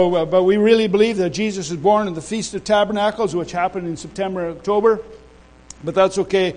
But we really believe that Jesus was born on the Feast of Tabernacles, which happened in September, October. But that's okay.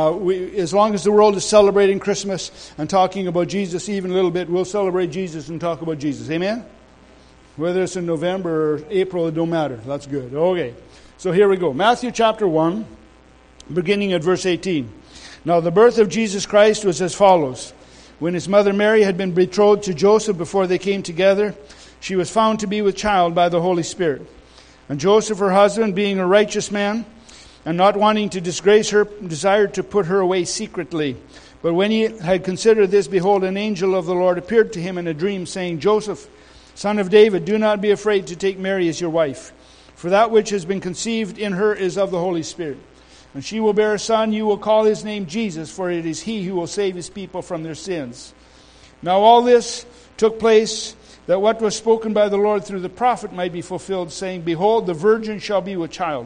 As long as the world is celebrating Christmas and talking about Jesus even a little bit, we'll celebrate Jesus and talk about Jesus. Amen? Whether it's in November or April, it don't matter. That's good. Okay. So here we go. Matthew chapter 1, beginning at verse 18. Now the birth of Jesus Christ was as follows. When his mother Mary had been betrothed to Joseph before they came together, she was found to be with child by the Holy Spirit. And Joseph, her husband, being a righteous man, and not wanting to disgrace her, desired to put her away secretly. But when he had considered this, behold, an angel of the Lord appeared to him in a dream, saying, Joseph, son of David, do not be afraid to take Mary as your wife. For that which has been conceived in her is of the Holy Spirit. And she will bear a son, you will call his name Jesus, for it is he who will save his people from their sins. Now all this took place, that what was spoken by the Lord through the prophet might be fulfilled, saying, Behold, the virgin shall be with child,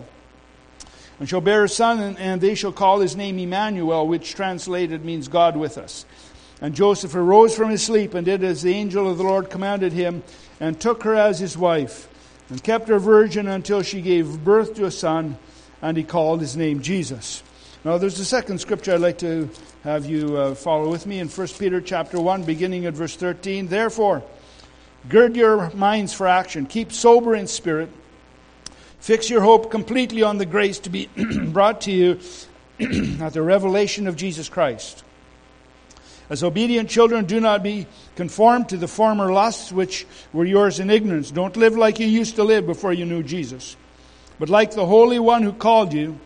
and shall bear a son, and they shall call his name Emmanuel, which translated means God with us. And Joseph arose from his sleep, and did as the angel of the Lord commanded him, and took her as his wife, and kept her virgin until she gave birth to a son, and he called his name Jesus. Now there's a second scripture I'd like to have you follow with me in 1 Peter chapter 1, beginning at verse 13. Therefore, gird your minds for action. Keep sober in spirit. Fix your hope completely on the grace to be brought to you at the revelation of Jesus Christ. As obedient children, do not be conformed to the former lusts which were yours in ignorance. Don't live like you used to live before you knew Jesus. But like the Holy One who called you,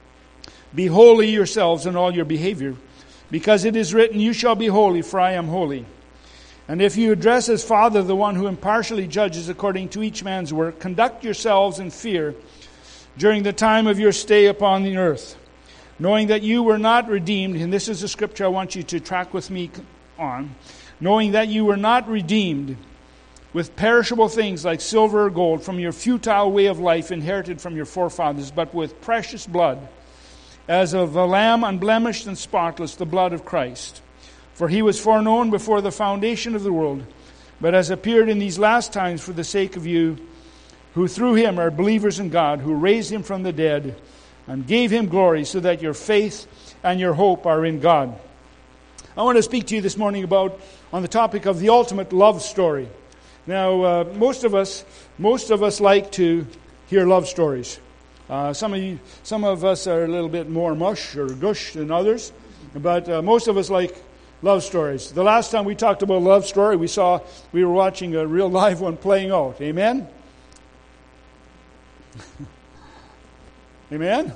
be holy yourselves in all your behavior. Because it is written, You shall be holy, for I am holy. And if you address as Father the one who impartially judges according to each man's work, conduct yourselves in fear during the time of your stay upon the earth, knowing that you were not redeemed, and this is the scripture I want you to track with me on, knowing that you were not redeemed with perishable things like silver or gold from your futile way of life inherited from your forefathers, but with precious blood, as of a lamb unblemished and spotless, the blood of Christ. For he was foreknown before the foundation of the world, but has appeared in these last times for the sake of you, who through him are believers in God, who raised him from the dead and gave him glory, so that your faith and your hope are in God. I want to speak to you this morning on the topic of the ultimate love story. Now, most of us like to hear love stories. Some of us are a little bit more mush or gush than others, but most of us like love stories. The last time we talked about love story, we were watching a real live one playing out. Amen? Amen?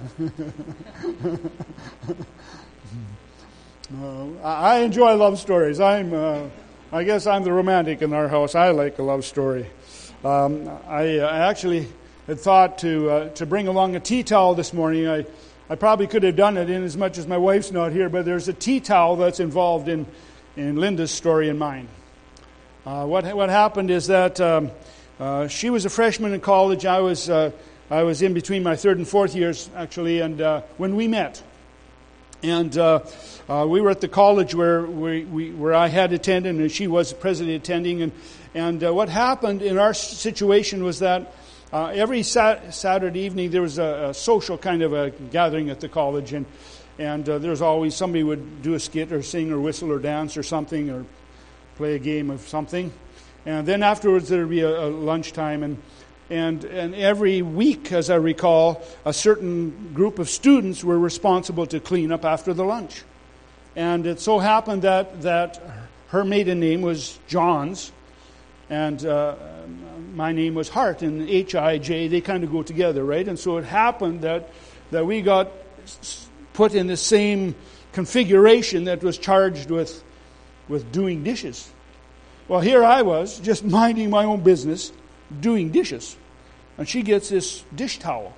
I enjoy love stories. I guess I'm the romantic in our house. I like a love story. I actually had thought to bring along a tea towel this morning. I probably could have done it in as much as my wife's not here, but there's a tea towel that's involved in Linda's story and mine. What happened is that she was a freshman in college. I was in between my third and fourth years, actually, and when we met. And we were at the college where I had attended, and she was presently attending. And what happened in our situation was that every Saturday evening there was a social kind of a gathering at the college, and there was always somebody would do a skit or sing or whistle or dance or something or play a game of something. And then afterwards there would be a lunchtime, and every week, as I recall, a certain group of students were responsible to clean up after the lunch. And it so happened that her maiden name was Johns, and my name was Hart, and H-I-J, they kind of go together, right? And so it happened that we got put in the same configuration that was charged with doing dishes. Well, here I was, just minding my own business, doing dishes. And she gets this dish towel.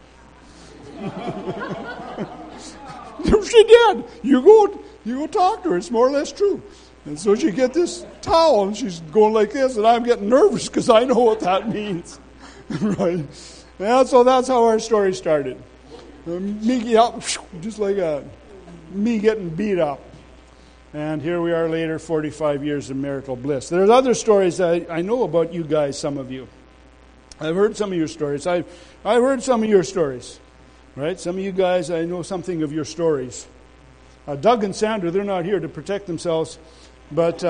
She did. You go talk to her. It's more or less true. And so she get this towel, and she's going like this, and I'm getting nervous because I know what that means. Right? And so that's how our story started. Me up, just like that. Me getting beat up. And here we are later, 45 years of marital bliss. There's other stories that I know about you guys, some of you. I've heard some of your stories. I've heard some of your stories, right? Some of you guys, I know something of your stories. Doug and Sandra, they're not here to protect themselves, but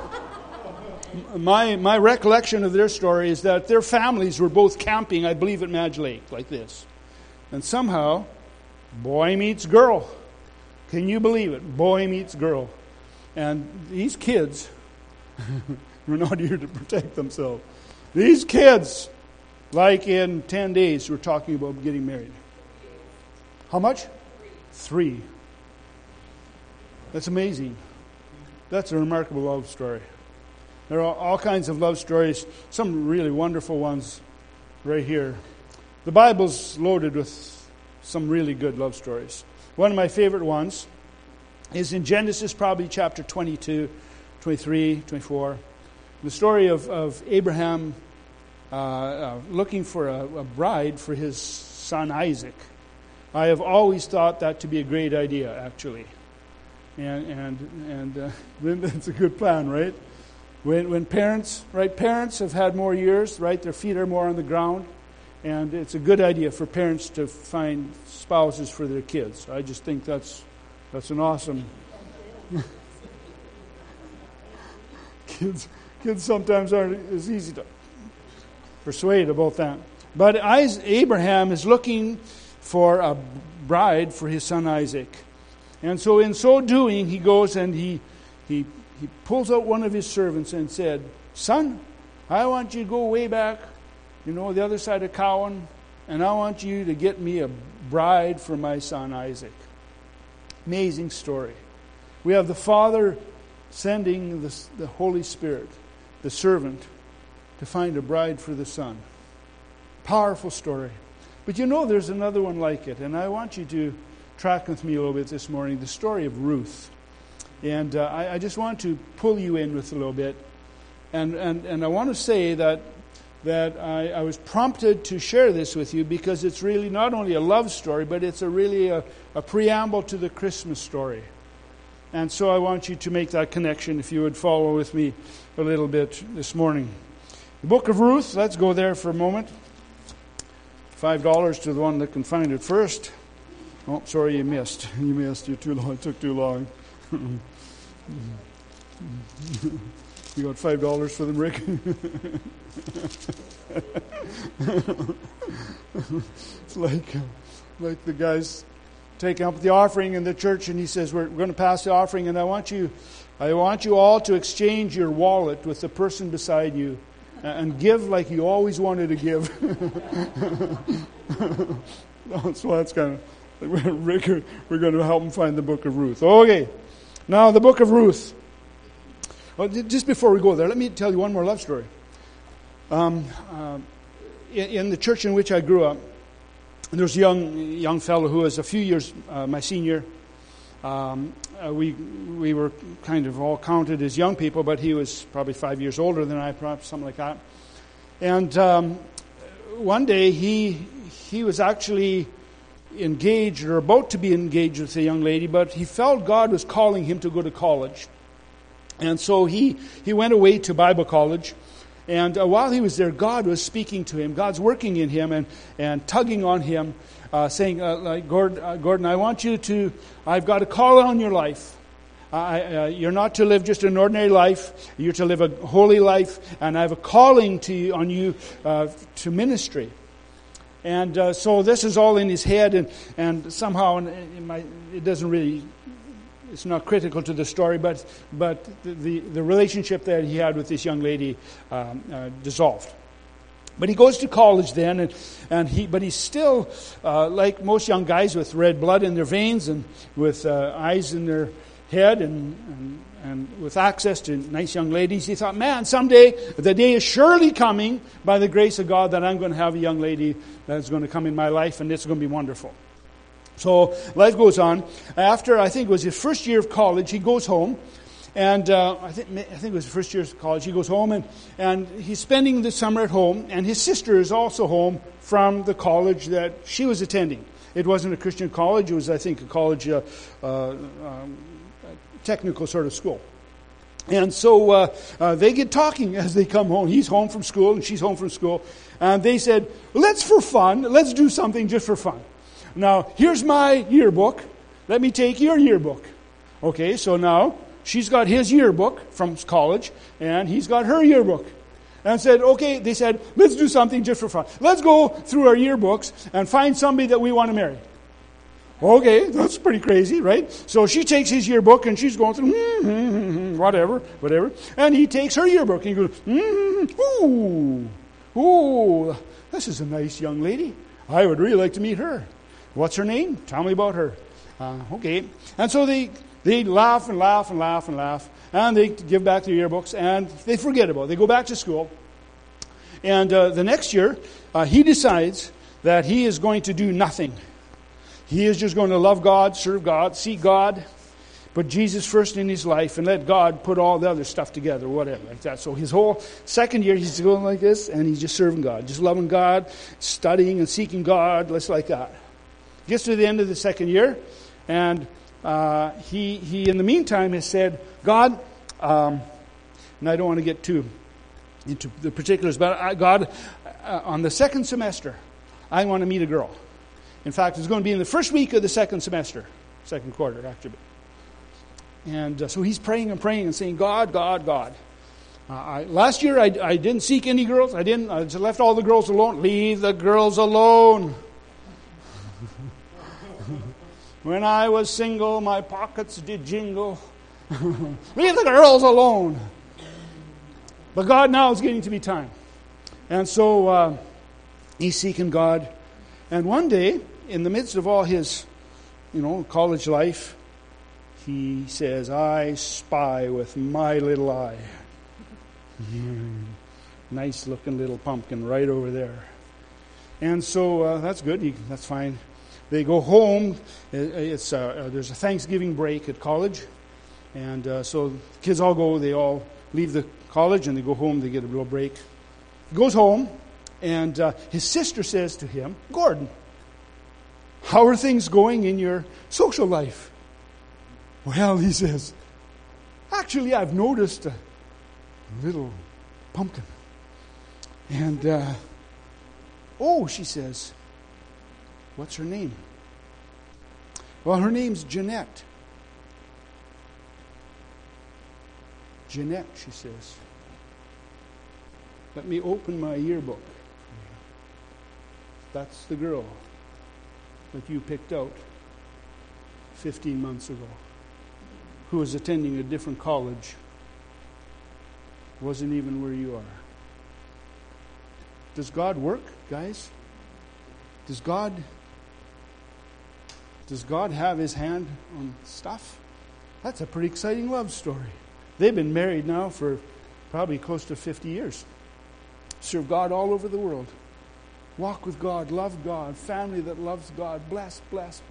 my recollection of their story is that their families were both camping, I believe, at Madge Lake, like this. And somehow, boy meets girl. Can you believe it? Boy meets girl. And these kids were not here to protect themselves. These kids, like in 10 days, were talking about getting married. How much? 3. That's amazing. That's a remarkable love story. There are all kinds of love stories, some really wonderful ones right here. The Bible's loaded with some really good love stories. One of my favorite ones is in Genesis, probably chapter 22, 23, 24. The story of Abraham looking for a bride for his son Isaac. I have always thought that to be a great idea, actually. And that's a good plan, right? When parents have had more years, right? Their feet are more on the ground. And it's a good idea for parents to find spouses for their kids. I just think that's an awesome... Kids sometimes aren't as easy to persuade about that. But Abraham is looking for a bride for his son Isaac. And so in so doing, he goes and he pulls out one of his servants and said, "Son, I want you to go way back, the other side of Cowan, and I want you to get me a bride for my son Isaac." Amazing story. We have the Father sending the Holy Spirit, the servant, to find a bride for the Son. Powerful story. But there's another one like it, and I want you to track with me a little bit this morning, the story of Ruth. And I just want to pull you in with a little bit. And I want to say that I was prompted to share this with you because it's really not only a love story, but it's really a preamble to the Christmas story. And so I want you to make that connection if you would follow with me a little bit this morning. The book of Ruth, let's go there for a moment. $5 to the one that can find it first. Oh, sorry, you missed. You're too long. It took too long. You got $5 for them, Rick? It's like the guys taking up the offering in the church, and he says, "We're going to pass the offering, and I want you all to exchange your wallet with the person beside you and give like you always wanted to give." So that's kind of Rick. We're going to help him find the book of Ruth. Okay, now the book of Ruth. Well, just before we go there, let me tell you one more love story. In the church in which I grew up, there was a young fellow who was a few years my senior. We were kind of all counted as young people, but he was probably 5 years older than I, perhaps something like that. And one day he was actually engaged or about to be engaged with a young lady, but he felt God was calling him to go to college. And so he went away to Bible college. And while he was there, God was speaking to him. God's working in him and tugging on him, saying, Gordon, I've got a call on your life. You're not to live just an ordinary life. You're to live a holy life. And I have a calling on you to ministry. And so this is all in his head. And somehow it doesn't really... It's not critical to the story, but the relationship that he had with this young lady dissolved. But he goes to college then, but he's still like most young guys with red blood in their veins and with eyes in their head and with access to nice young ladies. He thought, man, someday the day is surely coming by the grace of God that I'm going to have a young lady that's going to come in my life, and it's going to be wonderful. So life goes on. After, I think it was his first year of college, he goes home. And I think it was his first year of college. He goes home and he's spending the summer at home. And his sister is also home from the college that she was attending. It wasn't a Christian college. It was, I think, a college, technical sort of school. And so they get talking as they come home. He's home from school and she's home from school. And they said, let's do something just for fun. Now, here's my yearbook. Let me take your yearbook. Okay, so now she's got his yearbook from college and he's got her yearbook. And they said, let's do something just for fun. Let's go through our yearbooks and find somebody that we want to marry. Okay, that's pretty crazy, right? So she takes his yearbook and she's going through, whatever. And he takes her yearbook and he goes, ooh, this is a nice young lady. I would really like to meet her. What's her name? Tell me about her. Okay. And so they laugh and laugh and laugh and laugh. And they give back their yearbooks and they forget about it. They go back to school. And the next year, he decides that he is going to do nothing. He is just going to love God, serve God, seek God, put Jesus first in his life, and let God put all the other stuff together, whatever, like that. So his whole second year, he's going like this, and he's just serving God, just loving God, studying and seeking God, just like that. Gets to the end of the second year, and he in the meantime has said, God, and I don't want to get too into the particulars, but God, on the second semester, I want to meet a girl. In fact, it's going to be in the first week of the second semester, second quarter, actually. And so he's praying and saying, God. Last year, I didn't seek any girls. I just left all the girls alone. Leave the girls alone. When I was single, my pockets did jingle. Leave the girls alone. But God now is getting to be time. And so he's seeking God. And one day, in the midst of all his, college life, he says, I spy with my little eye. Nice looking little pumpkin right over there. And so that's good. That's fine. They go home. There's a Thanksgiving break at college. And so the kids all go. They all leave the college and they go home. They get a little break. He goes home. And his sister says to him, Gordon, how are things going in your social life? Well, he says, actually, I've noticed a little pumpkin. And, she says, what's her name? Well, her name's Jeanette. Jeanette, she says. Let me open my yearbook. That's the girl that you picked out 15 months ago, who was attending a different college, wasn't even where you are. Does God work, guys? Does God have his hand on stuff? That's a pretty exciting love story. They've been married now for probably close to 50 years. Serve God all over the world. Walk with God, love God, family that loves God, blessed.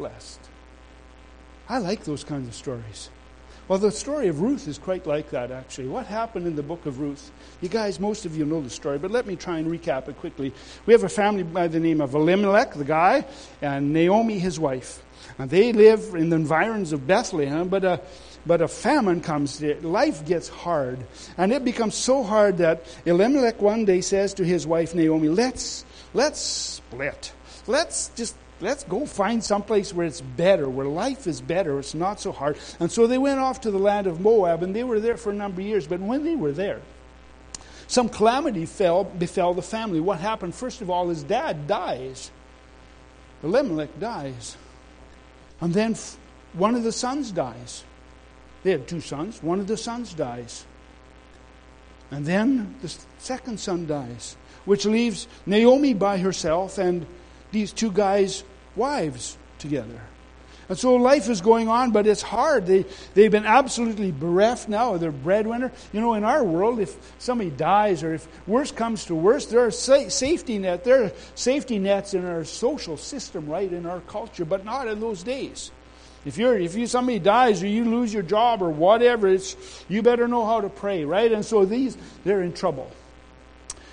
I like those kinds of stories. Well, the story of Ruth is quite like that, actually. What happened in the book of Ruth? You guys, most of you know the story, but let me try and recap it quickly. We have a family by the name of Elimelech, the guy, and Naomi, his wife. And they live in the environs of Bethlehem, but a famine comes. Life gets hard. And it becomes so hard that Elimelech one day says to his wife Naomi, let's split. Let's go find someplace where it's better, where life is better, it's not so hard. And so they went off to the land of Moab, and they were there for a number of years. But when they were there, some calamity befell the family. What happened? First of all, his dad dies. Elimelech dies. And then one of the sons dies. They had two sons. One of the sons dies. And then the second son dies, which leaves Naomi by herself and these two guys' wives together. And so life is going on, but it's hard. They've been absolutely bereft now of their breadwinner. In our world, if somebody dies or if worse comes to worse, there are safety nets. There are safety nets in our social system, right, in our culture, but not in those days. If somebody dies or you lose your job or whatever, you better know how to pray, right? And so they're in trouble.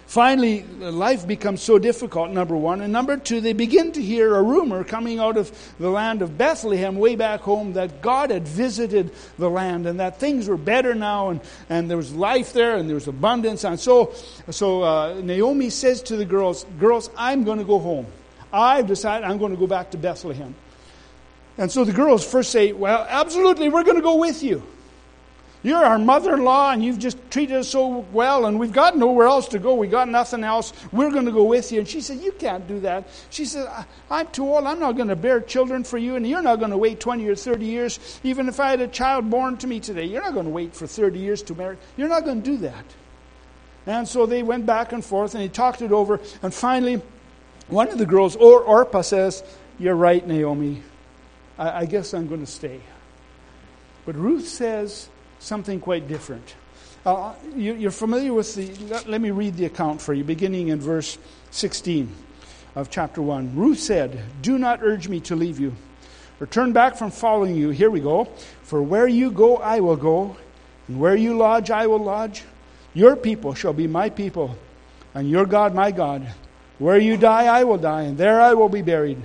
Finally, life becomes so difficult, number one. And number two, they begin to hear a rumor coming out of the land of Bethlehem way back home that God had visited the land and that things were better now and there was life there and there was abundance. And so Naomi says to the girls, I'm going to go home. I've decided I'm going to go back to Bethlehem. And so the girls first say, well, absolutely, we're going to go with you. You're our mother-in-law, and you've just treated us so well, and we've got nowhere else to go. We got nothing else. We're going to go with you. And she said, you can't do that. She said, I'm too old. I'm not going to bear children for you, and you're not going to wait 20 or 30 years. Even if I had a child born to me today, you're not going to wait for 30 years to marry. You're not going to do that. And so they went back and forth, and he talked it over. And finally, one of the girls, Orpah, says, you're right, Naomi. I guess I'm going to stay. But Ruth says something quite different. You're familiar with let me read the account for you, beginning in verse 16 of chapter 1. Ruth said, do not urge me to leave you, or turn back from following you. Here we go. For where you go, I will go, and where you lodge, I will lodge. Your people shall be my people, and your God my God. Where you die, I will die, and there I will be buried.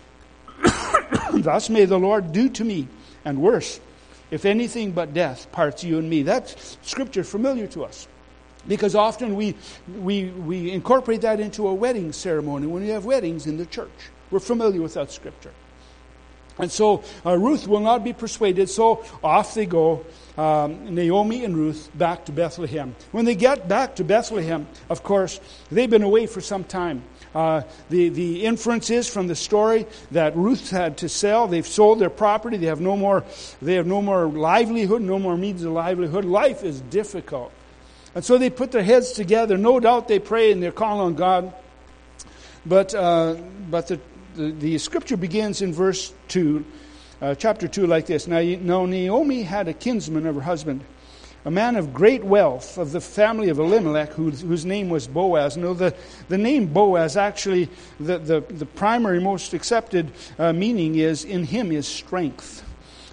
Thus may the Lord do to me, and worse, if anything but death parts you and me. That's scripture familiar to us. Because often we incorporate that into a wedding ceremony when we have weddings in the church. We're familiar with that scripture. And so Ruth will not be persuaded, so off they go, Naomi and Ruth, back to Bethlehem. When they get back to Bethlehem, of course, they've been away for some time. The inference is from the story that Ruth had to sell. They've sold their property. They have no more livelihood, no more means of livelihood. Life is difficult. And so they put their heads together. No doubt they pray and they're calling on God. But the scripture begins in verse 2, chapter 2, like this. Now Naomi had a kinsman of her husband, a man of great wealth of the family of Elimelech, whose name was Boaz. Now the name Boaz, actually, the primary, most accepted meaning is, in him is strength.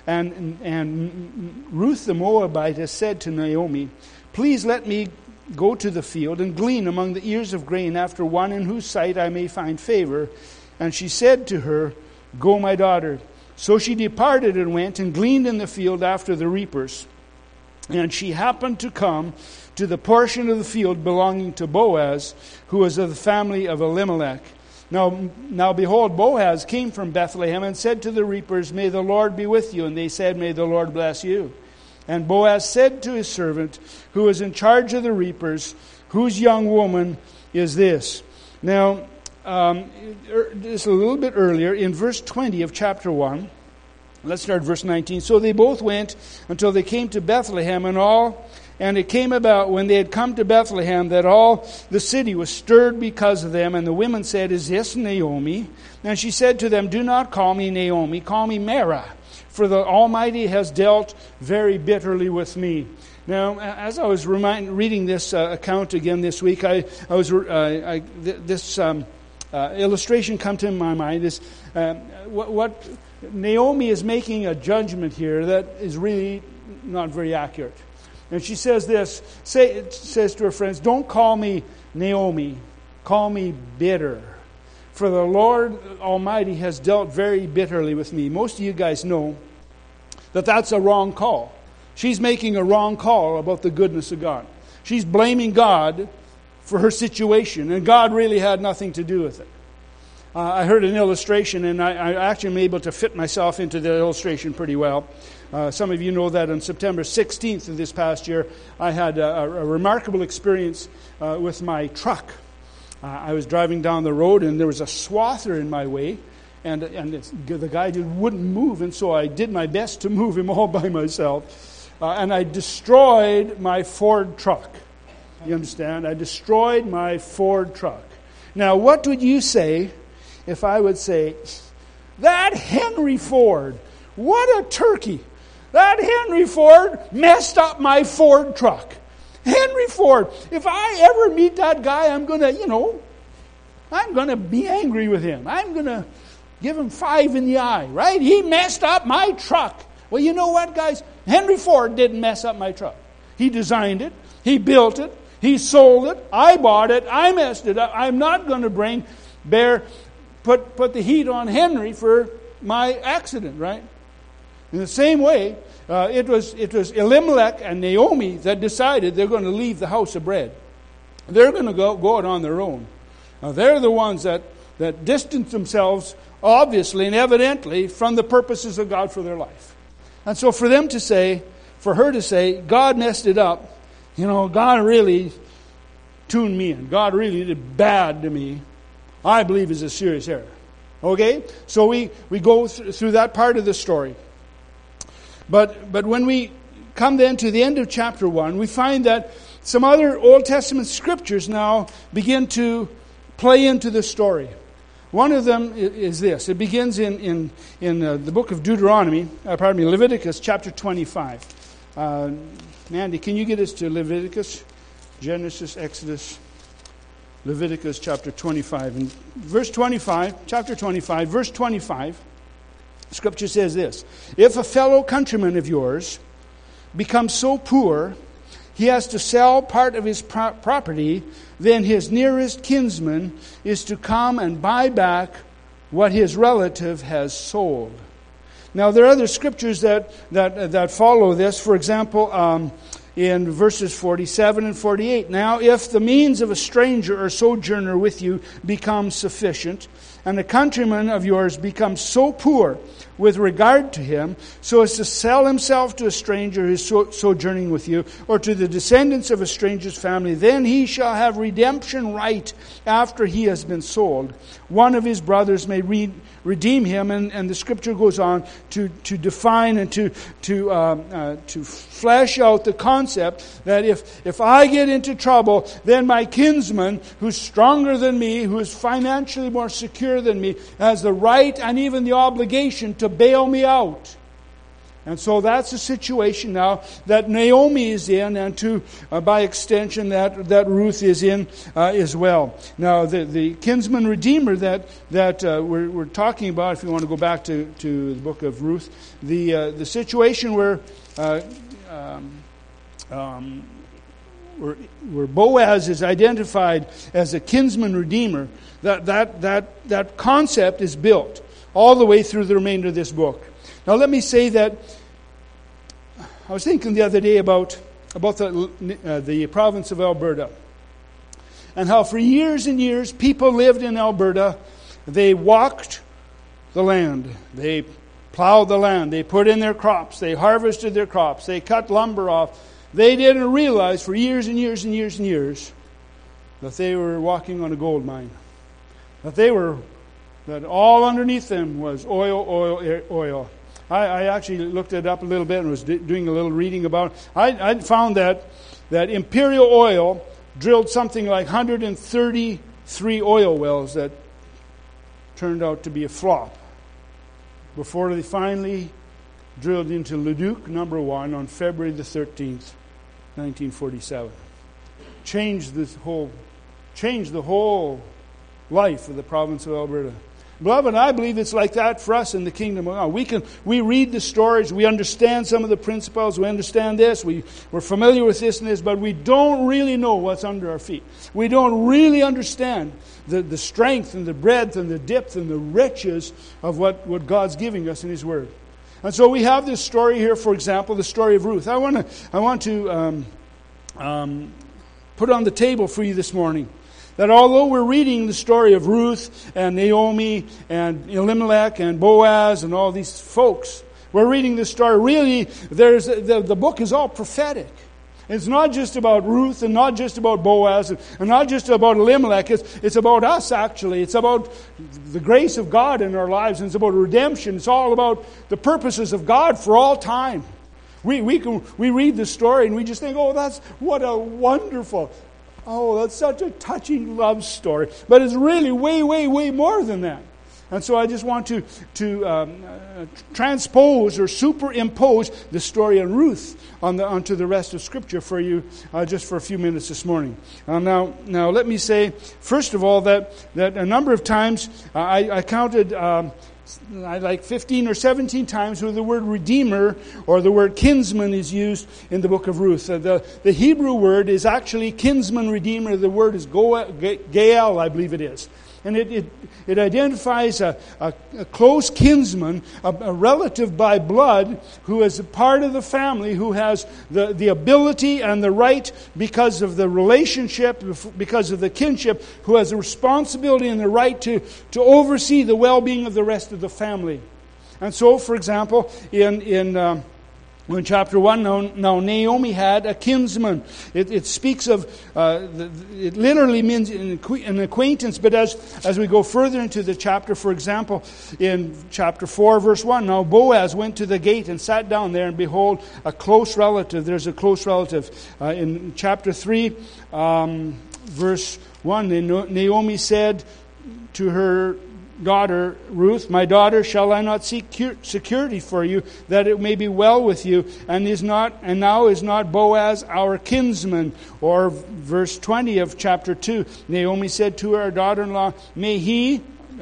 And Ruth the Moabitess said to Naomi, please let me go to the field and glean among the ears of grain after one in whose sight I may find favor. And she said to her, go, my daughter. So she departed and went and gleaned in the field after the reapers. And she happened to come to the portion of the field belonging to Boaz, who was of the family of Elimelech. Now behold, Boaz came from Bethlehem and said to the reapers, may the Lord be with you. And they said, may the Lord bless you. And Boaz said to his servant, who was in charge of the reapers, whose young woman is this? Now, just a little bit earlier, in verse 20 of chapter 1, let's start verse 19. So they both went until they came to Bethlehem, and it came about when they had come to Bethlehem that all the city was stirred because of them. And the women said, is this Naomi? And she said to them, do not call me Naomi, call me Mara, for the Almighty has dealt very bitterly with me. Now, as I was reading this account again this week, this illustration come to my mind is what Naomi is making a judgment here that is really not very accurate. And she says this, says to her friends, don't call me Naomi, call me bitter. For the Lord Almighty has dealt very bitterly with me. Most of you guys know that that's a wrong call. She's making a wrong call about the goodness of God. She's blaming God for her situation, and God really had nothing to do with it. I heard an illustration, and I actually am able to fit myself into the illustration pretty well. Some of you know that on September 16th of this past year, I had a remarkable experience with my truck. I was driving down the road, and there was a swather in my way, and the guy just wouldn't move, and so I did my best to move him all by myself. And I destroyed my Ford truck. You understand? I destroyed my Ford truck. Now, what would you say if I would say, that Henry Ford, what a turkey. That Henry Ford messed up my Ford truck. Henry Ford, if I ever meet that guy, I'm going to be angry with him. I'm going to give him 5 in the eye, right? He messed up my truck. Well, you know what, guys? Henry Ford didn't mess up my truck. He designed it. He built it. He sold it. I bought it. I messed it up. I'm not going to put the heat on Henry for my accident, right? In the same way, it was Elimelech and Naomi that decided they're going to leave the house of bread. They're going to go out on their own. Now, they're the ones that distance themselves, obviously and evidently, from the purposes of God for their life. And so for her to say, God messed it up, God really tuned me in. God really did bad to me, I believe is a serious error. Okay? So we go through that part of the story. But when we come then to the end of chapter 1, we find that some other Old Testament scriptures now begin to play into the story. One of them is this. It begins in the book of Leviticus chapter 25. Mandy, can you get us to Leviticus? Genesis, Exodus, Leviticus chapter 25. And chapter 25, verse 25, Scripture says this: if a fellow countryman of yours becomes so poor he has to sell part of his property, then his nearest kinsman is to come and buy back what his relative has sold. Now, there are other scriptures that follow this. For example, in verses 47 and 48. Now, if the means of a stranger or sojourner with you becomes sufficient, and a countryman of yours becomes so poor with regard to him, so as to sell himself to a stranger who is sojourning with you, or to the descendants of a stranger's family, then he shall have redemption right after he has been sold. One of his brothers may redeem him, and the Scripture goes on to define and to flesh out the concept that if I get into trouble, then my kinsman, who's stronger than me, who is financially more secure than me, has the right and even the obligation to bail me out. And so that's the situation now that Naomi is in, and by extension that Ruth is in as well. Now the kinsman redeemer that we're talking about, if you want to go back to the book of Ruth, the situation where Boaz is identified as a kinsman redeemer, that concept is built all the way through the remainder of this book. Now let me say that I was thinking the other day about the province of Alberta, and how for years and years people lived in Alberta. They walked the land. They plowed the land. They put in their crops. They harvested their crops. They cut lumber off. They didn't realize for years and years and years and years that they were walking on a gold mine. That all underneath them was oil, oil, oil. I actually looked it up a little bit and was doing a little reading about it. I found that Imperial Oil drilled something like 133 oil wells that turned out to be a flop before they finally drilled into Leduc number 1 on February the 13th, 1947. Changed the whole life of the province of Alberta. Beloved, I believe it's like that for us in the kingdom of God. We read the stories, we understand some of the principles, we understand this, we're familiar with this and this, but we don't really know what's under our feet. We don't really understand the strength and the breadth and the depth and the riches of what God's giving us in His Word. And so we have this story here, for example, the story of Ruth. I want to put on the table for you this morning that although we're reading the story of Ruth and Naomi and Elimelech and Boaz and all these folks, we're reading this story. Really, the book is all prophetic. It's not just about Ruth and not just about Boaz and not just about Elimelech. It's about us, actually. It's about the grace of God in our lives, and it's about redemption. It's all about the purposes of God for all time. We read the story and we just think, that's such a touching love story. But it's really way, way, way more than that. And so I just want to transpose or superimpose the story of Ruth onto the rest of Scripture for you just for a few minutes this morning. Now let me say, first of all, that a number of times I counted like 15 or 17 times where the word redeemer or the word kinsman is used in the book of Ruth. The Hebrew word is actually kinsman redeemer. The word is Gael, I believe it is. And it identifies a close kinsman, a relative by blood, who is a part of the family, who has the ability and the right, because of the relationship, because of the kinship, who has the responsibility and the right to oversee the well-being of the rest of the family. And so, for example, in chapter 1, now Naomi had a kinsman. It speaks of, it literally means an acquaintance, but as we go further into the chapter, for example, in chapter 4, verse 1, now Boaz went to the gate and sat down there, and behold, a close relative. There's a close relative. In chapter 3, verse 1, Naomi said to her daughter Ruth, my daughter, shall I not seek security for you, that it may be well with you? And now is not Boaz our kinsman? Or verse 20 of chapter 2, Naomi said to her daughter-in-law, may he,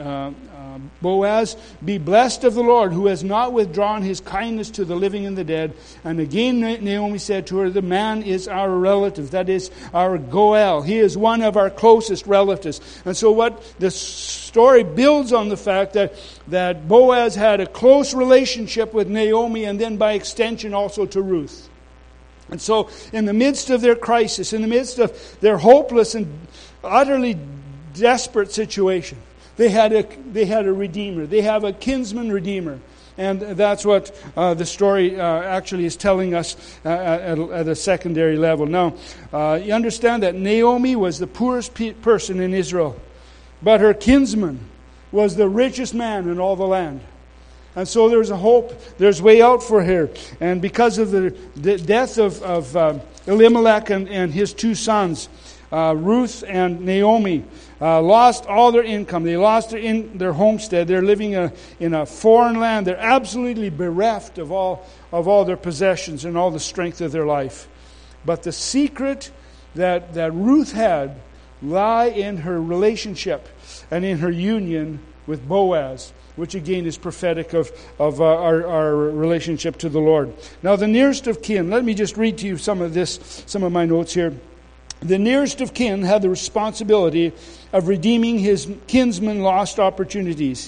Boaz, be blessed of the Lord, who has not withdrawn his kindness to the living and the dead. And again Naomi said to her, the man is our relative, that is our Goel. He is one of our closest relatives. And so what the story builds on the fact that Boaz had a close relationship with Naomi, and then by extension also to Ruth. And so in the midst of their crisis, in the midst of their hopeless and utterly desperate situation, they had a redeemer. They have a kinsman redeemer. And that's what the story actually is telling us at a secondary level. Now, you understand that Naomi was the poorest person in Israel, but her kinsman was the richest man in all the land. And so there's a hope, there's way out for her. And because of the death of Elimelech and his two sons, Ruth and Naomi lost all their income. They lost their homestead. They're living in a foreign land. They're absolutely bereft of all their possessions and all the strength of their life. But the secret that Ruth had lie in her relationship and in her union with Boaz, which again is prophetic of our relationship to the Lord. Now, the nearest of kin. Let me just read to you some of my notes here. The nearest of kin had the responsibility of redeeming his kinsman's lost opportunities.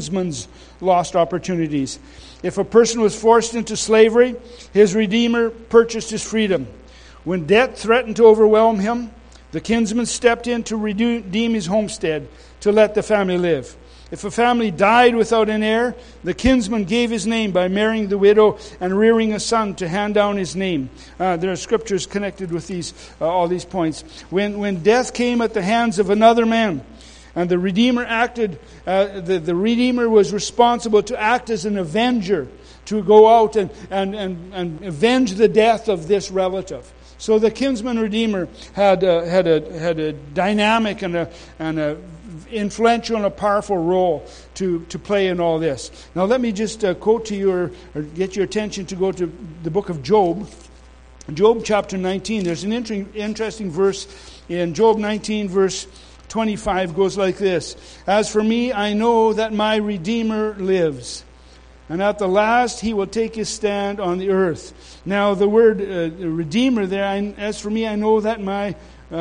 If a person was forced into slavery, his redeemer purchased his freedom. When debt threatened to overwhelm him, the kinsman stepped in to redeem his homestead, to let the family live. If a family died without an heir, the kinsman gave his name by marrying the widow and rearing a son to hand down his name. There are scriptures connected with all these points. When death came at the hands of another man, and the Redeemer acted, the Redeemer was responsible to act as an avenger, to go out and avenge the death of this relative. So the kinsman redeemer had a dynamic and a influential and a powerful role to play in all this. Now let me just quote to you or get your attention to go to the book of Job. Job chapter 19. There's an interesting verse in Job 19 verse 25 goes like this. As for me, I know that my Redeemer lives, and at the last he will take his stand on the earth. Now the word Redeemer there, as for me, I know that my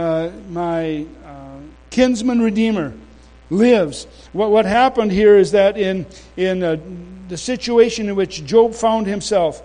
kinsman Redeemer lives. What happened here is that in the situation in which Job found himself,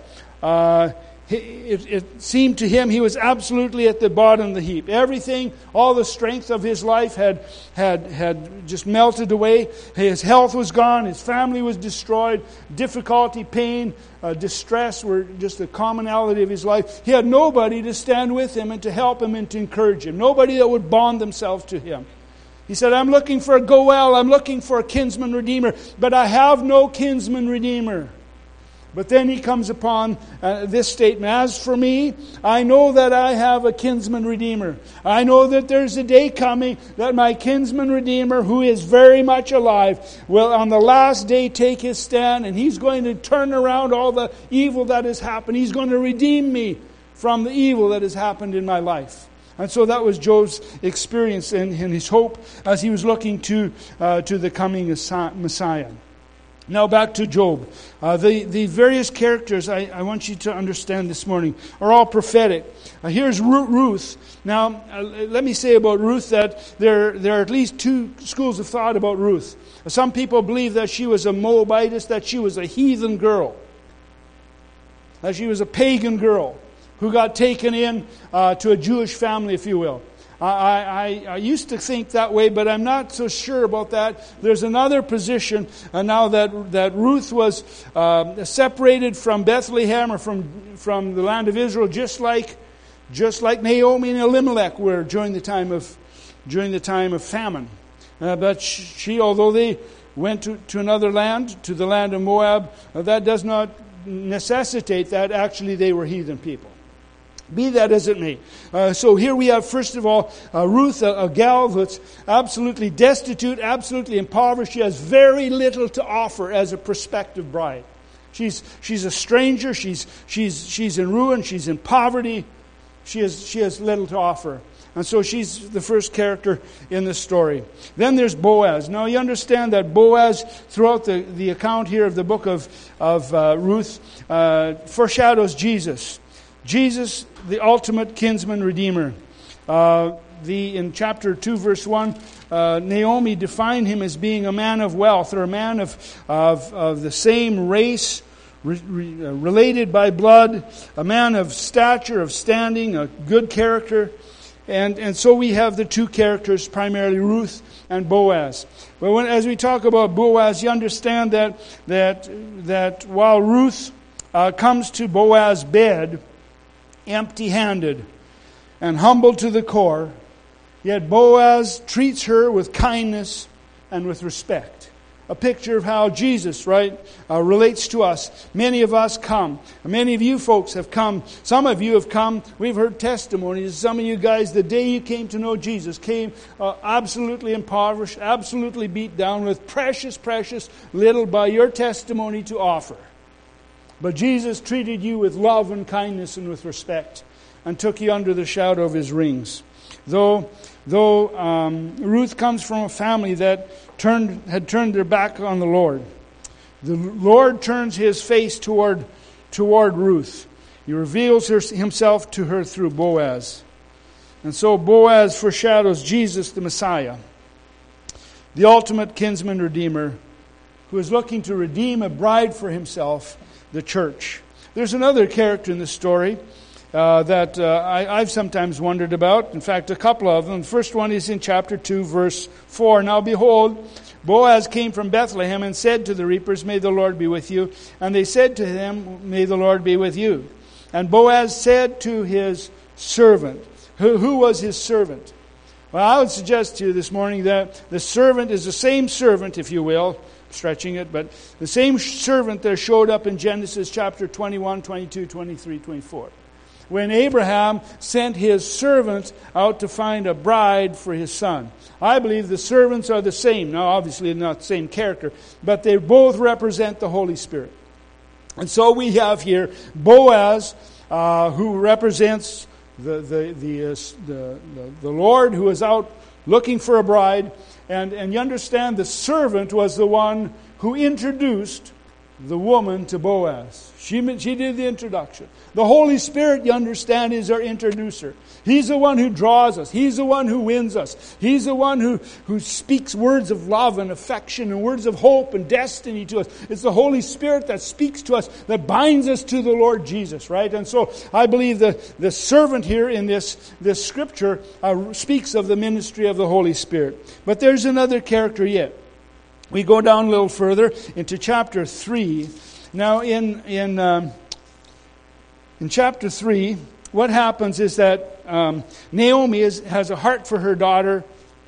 it seemed to him he was absolutely at the bottom of the heap. Everything, all the strength of his life had just melted away. His health was gone. His family was destroyed. Difficulty, pain, distress were just the commonality of his life. He had nobody to stand with him and to help him and to encourage him. Nobody that would bond themselves to him. He said, I'm looking for a Goel. I'm looking for a kinsman redeemer. But I have no kinsman redeemer. But then he comes upon this statement. As for me, I know that I have a kinsman redeemer. I know that there's a day coming that my kinsman redeemer, who is very much alive, will on the last day take his stand, and he's going to turn around all the evil that has happened. He's going to redeem me from the evil that has happened in my life. And so that was Job's experience and his hope as he was looking to the coming Messiah. Now back to Job. The various characters I want you to understand this morning are all prophetic. Here's Ruth. Now, let me say about Ruth that there are at least two schools of thought about Ruth. Some people believe that she was a Moabitess, that she was a heathen girl, that she was a pagan girl who got taken in to a Jewish family, if you will. I used to think that way, but I'm not so sure about that. There's another position now that Ruth was separated from Bethlehem or from the land of Israel, just like Naomi and Elimelech were during the time of famine. But she, although they went to another land, to the land of Moab, that does not necessitate that actually they were heathen people. Be that as it may. So here we have, first of all, Ruth, a gal that's absolutely destitute, absolutely impoverished. She has very little to offer as a prospective bride. She's a stranger. She's in ruin. She's in poverty. She has little to offer. And so she's the first character in the story. Then there's Boaz. Now you understand that Boaz, throughout the account here of the book of Ruth, foreshadows Jesus. Jesus, the ultimate kinsman redeemer. In chapter 2, verse 1, Naomi defined him as being a man of wealth, or a man of the same race, related by blood, a man of stature, of standing, a good character. And so we have the two characters, primarily Ruth and Boaz. But as we talk about Boaz, you understand that while Ruth comes to Boaz's bed empty-handed and humble to the core, yet Boaz treats her with kindness and with respect. A picture of how Jesus, relates to us. Many of us come. Many of you folks have come. Some of you have come. We've heard testimonies. Some of you guys, the day you came to know Jesus, came absolutely impoverished, absolutely beat down, with precious, precious little by your testimony to offer. But Jesus treated you with love and kindness and with respect, and took you under the shadow of His wings. Though Ruth comes from a family that had turned their back on the Lord, the Lord turns His face toward Ruth. He reveals Himself to her through Boaz. And so Boaz foreshadows Jesus, the Messiah, the ultimate kinsman redeemer, who is looking to redeem a bride for Himself, the church. There's another character in the story that I've sometimes wondered about. In fact, a couple of them. The first one is in chapter 2, verse 4. Now behold, Boaz came from Bethlehem and said to the reapers, "May the Lord be with you." And they said to him, "May the Lord be with you." And Boaz said to his servant. Who was his servant? Well, I would suggest to you this morning that the servant is the same servant, if you will, stretching it, but the same servant that showed up in Genesis chapter 21, 22, 23, 24. When Abraham sent his servant out to find a bride for his son. I believe the servants are the same. Now, obviously not the same character, but they both represent the Holy Spirit. And so we have here Boaz, who represents the Lord, who is out looking for a bride. And you understand the servant was the one who introduced the woman to Boaz. She did the introduction. The Holy Spirit, you understand, is our introducer. He's the one who draws us. He's the one who wins us. He's the one who speaks words of love and affection and words of hope and destiny to us. It's the Holy Spirit that speaks to us, that binds us to the Lord Jesus, right? And so I believe the servant here in this scripture speaks of the ministry of the Holy Spirit. But there's another character yet. We go down a little further into chapter 3. Now in chapter 3, what happens is that Naomi has a heart for her daughter,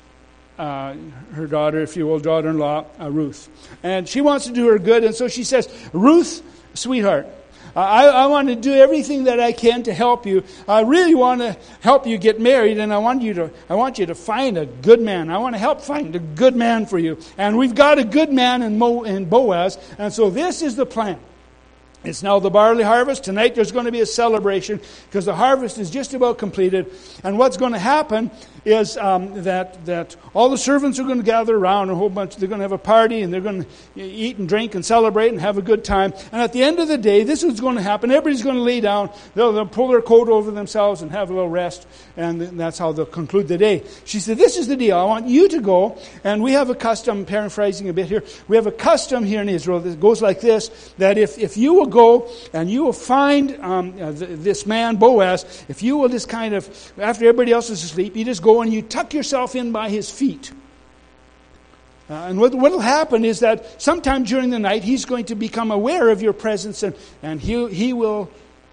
if you will, daughter-in-law, Ruth. And she wants to do her good, and so she says, "Ruth, sweetheart, I want to do everything that I can to help you. I really want to help you get married, and I want you to find a good man. I want to help find a good man for you. And we've got a good man in Boaz, and so this is the plan. It's now the barley harvest. Tonight there's going to be a celebration because the harvest is just about completed. And what's going to happen is that all the servants are going to gather around a whole bunch. They're going to have a party and they're going to eat and drink and celebrate and have a good time. And at the end of the day, this is going to happen. Everybody's going to lay down. They'll pull their coat over themselves and have a little rest. And that's how they'll conclude the day. She said, this is the deal. I want you to go. And we have a custom, paraphrasing a bit here. We have a custom here in Israel that goes like this, that if you will go and you will find this man, Boaz, if you will just kind of, after everybody else is asleep, you just go and you tuck yourself in by his feet. And what will happen is that sometime during the night, he's going to become aware of your presence and he will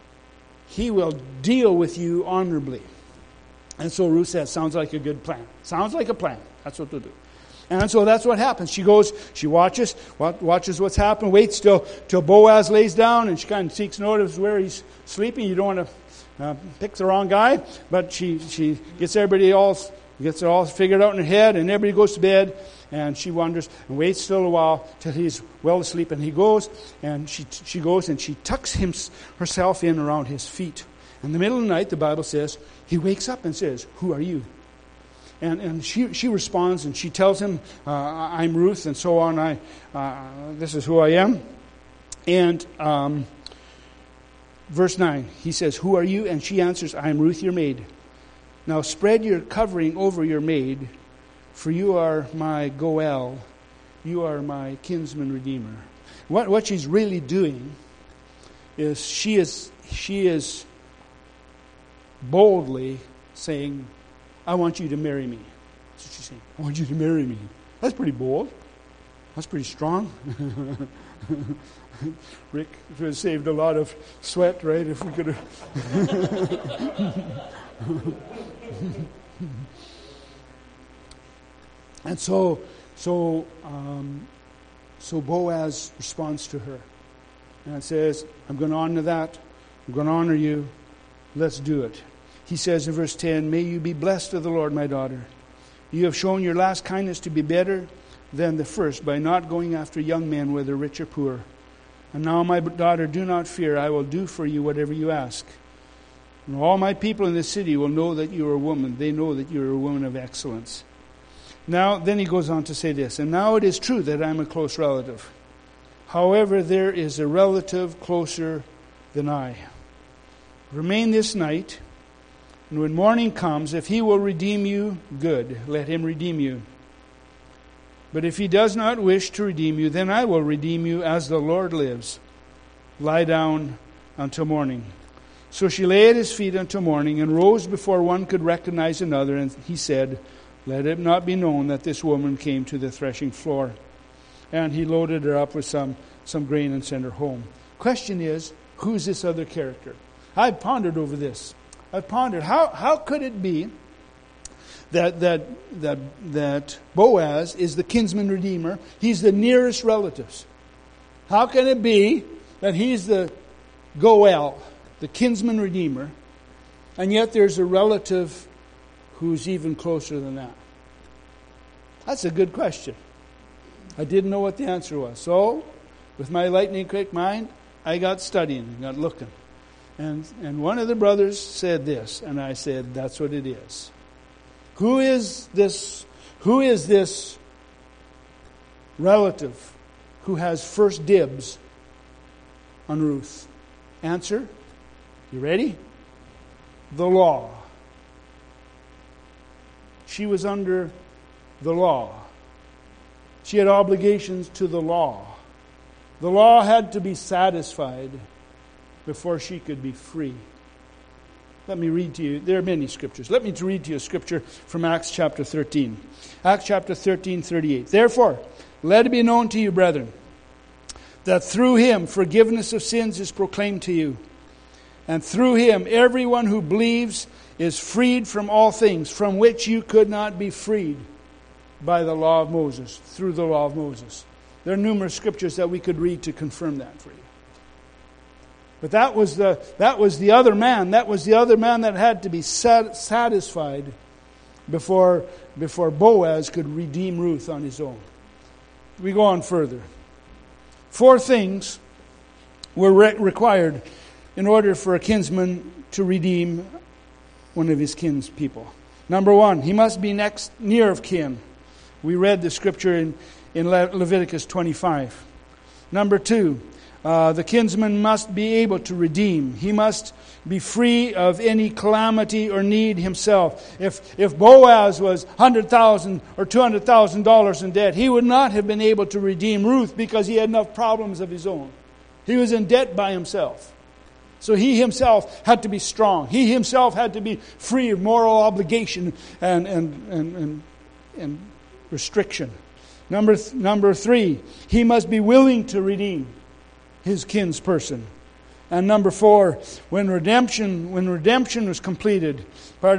deal with you honorably. And so Ruth says, sounds like a good plan. Sounds like a plan. That's what they'll do. And so that's what happens. She goes, she watches what's happened, waits till Boaz lays down, and she kind of takes notice where he's sleeping. You don't want to pick the wrong guy, but she gets it all figured out in her head, and everybody goes to bed, and she wonders and waits still a while till he's well asleep, and he goes, and she goes and she tucks herself in around his feet. In the middle of the night, the Bible says, he wakes up and says, "Who are you?" And she responds and she tells him, I'm Ruth, and so on. This is who I am. And verse 9, he says, "Who are you?" And she answers, "I am Ruth, your maid. Now spread your covering over your maid, for you are my Goel. You are my kinsman redeemer." What she's really doing is she is boldly saying, "I want you to marry me." That's what she's saying. I want you to marry me. That's pretty bold. That's pretty strong. Rick would have saved a lot of sweat, right? If we could have. And so Boaz responds to her and says, "I'm going to honor that. I'm going to honor you. Let's do it." He says in verse 10, "May you be blessed of the Lord, my daughter. You have shown your last kindness to be better than the first by not going after young men, whether rich or poor. And now, my daughter, do not fear. I will do for you whatever you ask. And all my people in this city will know that you are a woman. They know that you are a woman of excellence." Now, then he goes on to say this, "And now it is true that I am a close relative. However, there is a relative closer than I. Remain this night, and when morning comes, if he will redeem you, good, let him redeem you. But if he does not wish to redeem you, then I will redeem you as the Lord lives. Lie down until morning." So she lay at his feet until morning and rose before one could recognize another. And he said, "Let it not be known that this woman came to the threshing floor." And he loaded her up with some grain and sent her home. Question is, who's this other character? I've pondered over this. I've pondered, how could it be that Boaz is the kinsman redeemer? He's the nearest relatives. How can it be that he's the Goel, the kinsman redeemer, and yet there's a relative who's even closer than that? That's a good question. I didn't know what the answer was. So, with my lightning quick mind, I got studying, got looking. And one of the brothers said this, and I said, that's what it is. Who is this relative who has first dibs on Ruth? Answer, you ready? The law. She was under the law. She had obligations to the law. The law had to be satisfied before she could be free. Let me read to you. There are many scriptures. Let me read to you a scripture from Acts chapter 13. Acts chapter 13, 38. "Therefore, let it be known to you, brethren, that through him forgiveness of sins is proclaimed to you. And through him everyone who believes is freed from all things from which you could not be freed by the law of Moses, through the law of Moses." There are numerous scriptures that we could read to confirm that for you. But that was the other man. That was the other man that had to be satisfied before Boaz could redeem Ruth on his own. We go on further. 4 things were required in order for a kinsman to redeem one of his kin's people. Number one, he must be near of kin. We read the scripture in Leviticus 25. Number two, the kinsman must be able to redeem. He must be free of any calamity or need himself. If Boaz was $100,000 or $200,000 in debt, he would not have been able to redeem Ruth because he had enough problems of his own. He was in debt by himself. So he himself had to be strong. He himself had to be free of moral obligation and restriction. Number three, he must be willing to redeem his kinsperson. And number four, when redemption was completed when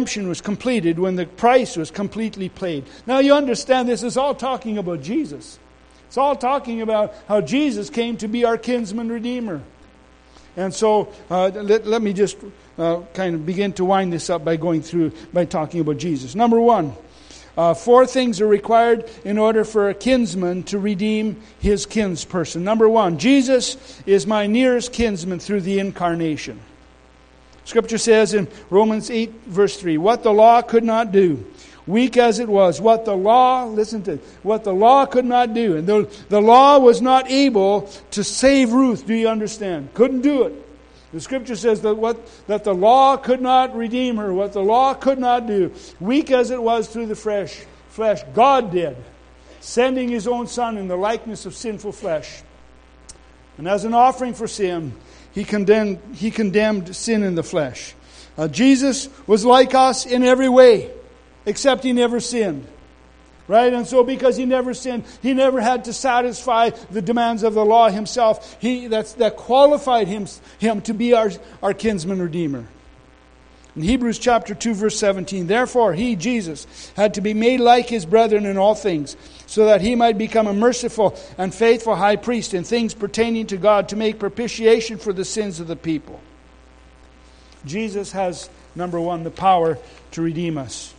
the price was completely paid. Now you understand this is all talking about Jesus. It's all talking about how Jesus came to be our kinsman redeemer. And so let me just kind of begin to wind this up by talking about Jesus. Number one, four things are required in order for a kinsman to redeem his kinsperson. Number one, Jesus is my nearest kinsman through the incarnation. Scripture says in Romans 8, verse 3, what the law could not do, weak as it was, what the law could not do. And the law was not able to save Ruth, do you understand? Couldn't do it. The Scripture says that the law could not redeem her, what the law could not do. Weak as it was through the flesh, God did, sending His own Son in the likeness of sinful flesh. And as an offering for sin, He condemned sin in the flesh. Jesus was like us in every way, except He never sinned. Right? And so because He never sinned, He never had to satisfy the demands of the law Himself. That qualified him to be our kinsman redeemer. In Hebrews chapter 2, verse 17, therefore He, Jesus, had to be made like His brethren in all things, so that He might become a merciful and faithful high priest in things pertaining to God, to make propitiation for the sins of the people. Jesus has, number one, the power to redeem us.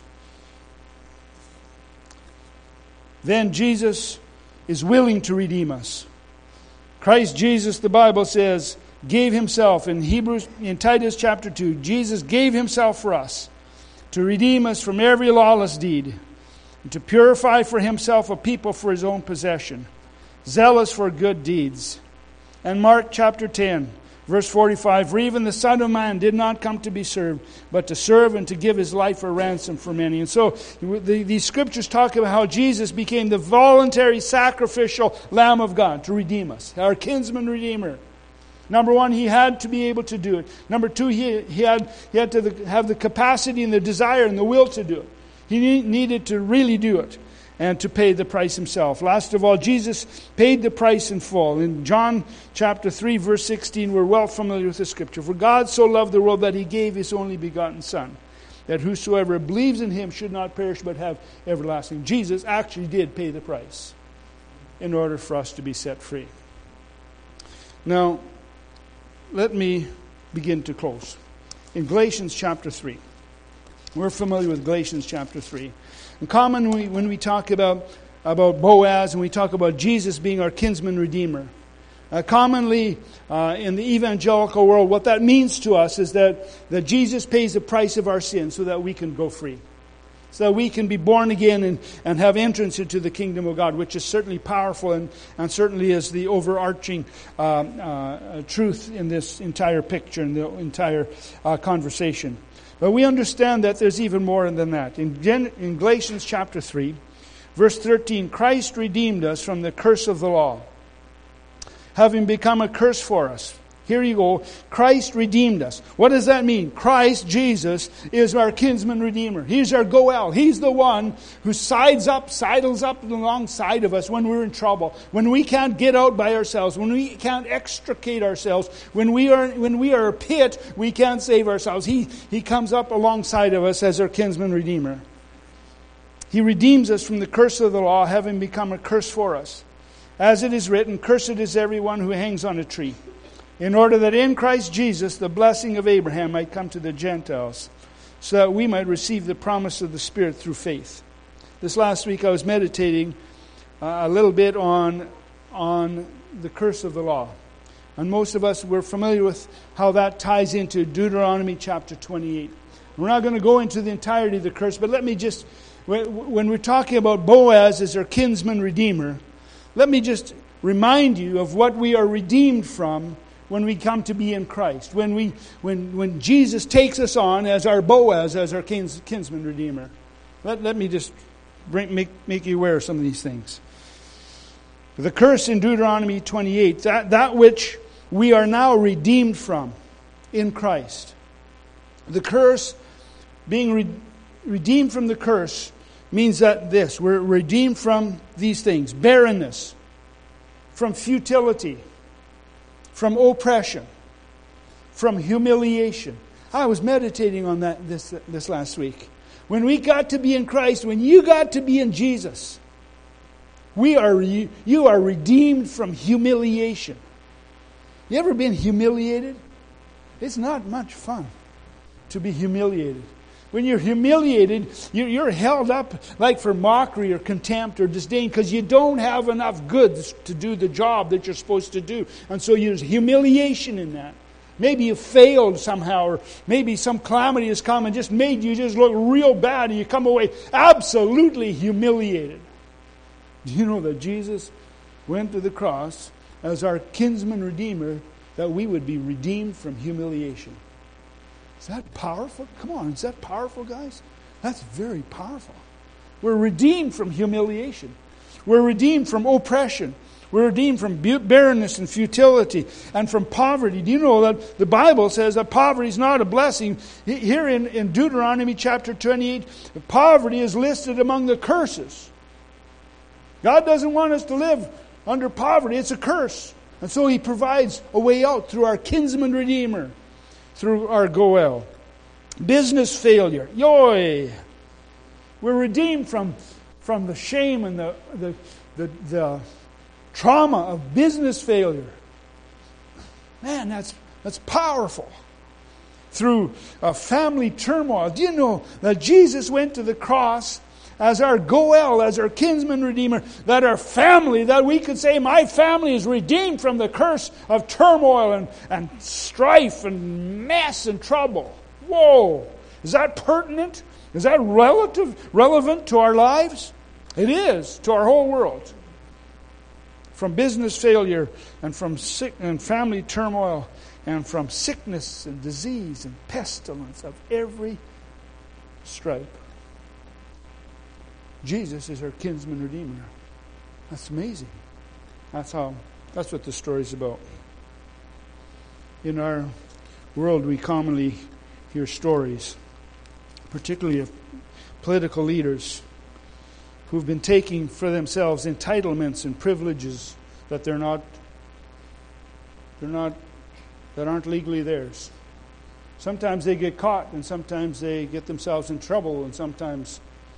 Then Jesus is willing to redeem us. Christ Jesus, the Bible says, gave Himself in Titus chapter 2. Jesus gave Himself for us to redeem us from every lawless deed and to purify for Himself a people for His own possession, zealous for good deeds. And Mark chapter 10, verse 45, for even the Son of Man did not come to be served, but to serve and to give His life a ransom for many. And so these scriptures talk about how Jesus became the voluntary sacrificial Lamb of God to redeem us, our kinsman redeemer. Number one, He had to be able to do it. Number two, he had to have the capacity and the desire and the will to do it. He needed to really do it and to pay the price Himself. Last of all, Jesus paid the price in full. In John chapter 3, verse 16, we're well familiar with the scripture. For God so loved the world that He gave His only begotten Son, that whosoever believes in Him should not perish but have everlasting. Jesus actually did pay the price in order for us to be set free. Now, let me begin to close. In Galatians chapter 3, we're familiar with Galatians chapter 3. And commonly when we talk about Boaz and we talk about Jesus being our kinsman redeemer, commonly in the evangelical world, what that means to us is that Jesus pays the price of our sin so that we can go free. So that we can be born again and have entrance into the kingdom of God, which is certainly powerful and certainly is the overarching truth in this entire picture, in the entire conversation. But we understand that there's even more than that. In Galatians chapter 3, verse 13, Christ redeemed us from the curse of the law, having become a curse for us. Here you go. Christ redeemed us. What does that mean? Christ, Jesus, is our kinsman redeemer. He's our Goel. He's the one who sidles up alongside of us when we're in trouble, when we can't get out by ourselves, when we can't extricate ourselves, when we are a pit, we can't save ourselves. He comes up alongside of us as our kinsman redeemer. He redeems us from the curse of the law, having become a curse for us. As it is written, cursed is everyone who hangs on a tree, in order that in Christ Jesus the blessing of Abraham might come to the Gentiles, so that we might receive the promise of the Spirit through faith. This last week I was meditating a little bit on the curse of the law. And most of us, we're familiar with how that ties into Deuteronomy chapter 28. We're not going to go into the entirety of the curse, but let me just, when we're talking about Boaz as our kinsman redeemer, let me just remind you of what we are redeemed from when we come to be in Christ. When Jesus takes us on as our Boaz, as our kinsman redeemer. Let me just make you aware of some of these things. The curse in Deuteronomy 28, that which we are now redeemed from in Christ. The curse, being redeemed from the curse, means that we're redeemed from these things: barrenness, from futility, from oppression, from humiliation. I was meditating on that this last week. When we got to be in Christ, when you got to be in Jesus, you are redeemed from humiliation. You ever been humiliated? It's not much fun to be humiliated. When you're humiliated, you're held up like for mockery or contempt or disdain because you don't have enough goods to do the job that you're supposed to do. And so there's humiliation in that. Maybe you failed somehow, or maybe some calamity has come and just made you just look real bad, and you come away absolutely humiliated. Do you know that Jesus went to the cross as our kinsman redeemer, that we would be redeemed from humiliation? Is that powerful? Come on, is that powerful, guys? That's very powerful. We're redeemed from humiliation. We're redeemed from oppression. We're redeemed from barrenness and futility and from poverty. Do you know that the Bible says that poverty is not a blessing? Here in Deuteronomy chapter 28, poverty is listed among the curses. God doesn't want us to live under poverty. It's a curse. And so He provides a way out through our kinsman redeemer, through our Goel. Business failure. Yoy! We're redeemed from the shame and the trauma of business failure. Man, that's powerful. Through family turmoil. Do you know that Jesus went to the cross as our Goel, as our kinsman redeemer, that our family, that we could say, my family is redeemed from the curse of turmoil and strife and mess and trouble. Whoa! Is that pertinent? Is that relevant to our lives? It is, to our whole world. From business failure and from sick and family turmoil and from sickness and disease and pestilence of every stripe. Jesus is our kinsman redeemer. That's amazing. That's what the story's about. In our world, we commonly hear stories, particularly of political leaders who've been taking for themselves entitlements and privileges that aren't legally theirs. Sometimes they get caught, and sometimes they get themselves in trouble, and sometimes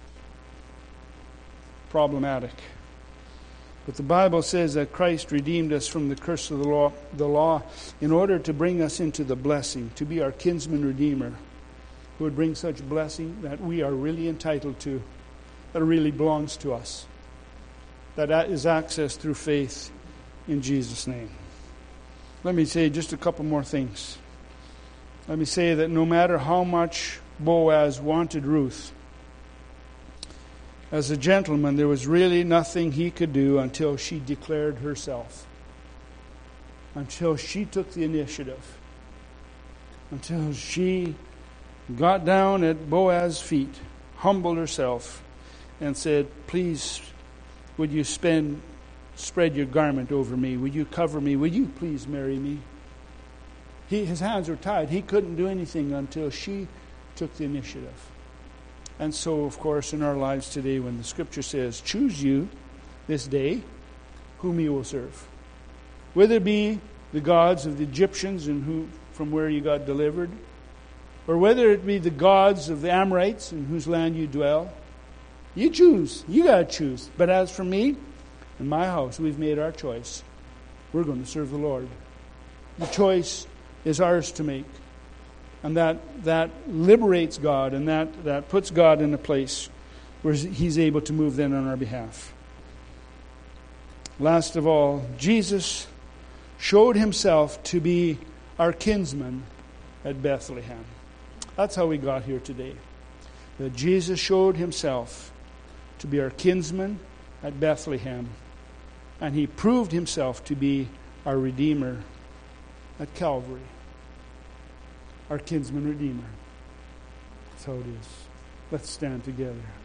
problematic. But the Bible says that Christ redeemed us from the curse of the law in order to bring us into the blessing, to be our kinsman redeemer, who would bring such blessing that we are really entitled to, that really belongs to us, that is accessed through faith in Jesus' name. Let me say just a couple more things. Let me say that no matter how much Boaz wanted Ruth, as a gentleman, there was really nothing he could do until she declared herself, until she took the initiative, until she got down at Boaz's feet, humbled herself, and said, please, would you spread your garment over me? Would you cover me? Would you please marry me? His hands were tied. He couldn't do anything until she took the initiative. And so, of course, in our lives today, when the Scripture says, choose you this day whom you will serve. Whether it be the gods of the Egyptians and from where you got delivered, or whether it be the gods of the Amorites in whose land you dwell, you choose. You got to choose. But as for me and my house, we've made our choice. We're going to serve the Lord. The choice is ours to make. And that liberates God, and that puts God in a place where He's able to move then on our behalf. Last of all, Jesus showed himself to be our kinsman at Bethlehem. That's how we got here today. That Jesus showed himself to be our kinsman at Bethlehem. And he proved himself to be our Redeemer at Calvary. Our kinsman Redeemer. That's how it is. Let's stand together.